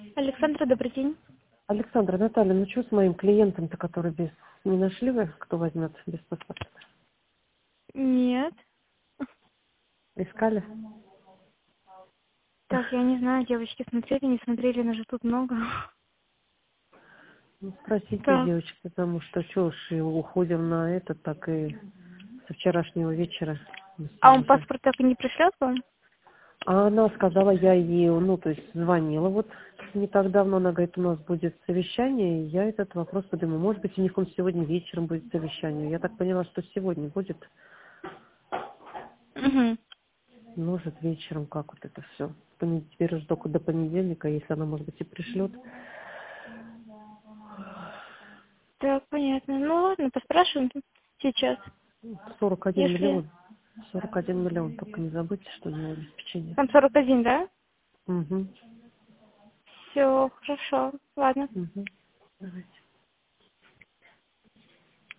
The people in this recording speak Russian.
Александра, добрый день. Александра, Наталья, ну что с моим клиентом-то, который без... Не нашли вы, кто возьмет без паспорта? Нет. Искали? Так, я не знаю, девочки смотрели, не смотрели, но же тут много. Ну, спросите Так. девочки, потому что уж и уходим на это, так и со вчерашнего вечера. Мы с А ней он уже. паспорт так и не пришлет вам? А она сказала, я ей, ну, то есть звонила вот не так давно, она говорит, у нас будет совещание, и я этот вопрос подниму. Может быть, у них он сегодня вечером будет совещание. Я так поняла, что сегодня будет, Угу. может, вечером, как вот это все. Теперь уже только до понедельника, если она, может быть, и пришлет. Так, понятно. Ну ладно, поспрашиваем сейчас. 41 Если... миллион. 41 миллион, только не забудьте, что у него обеспечение. Там 41, да? Угу. Все, хорошо. Ладно. Угу. Давайте.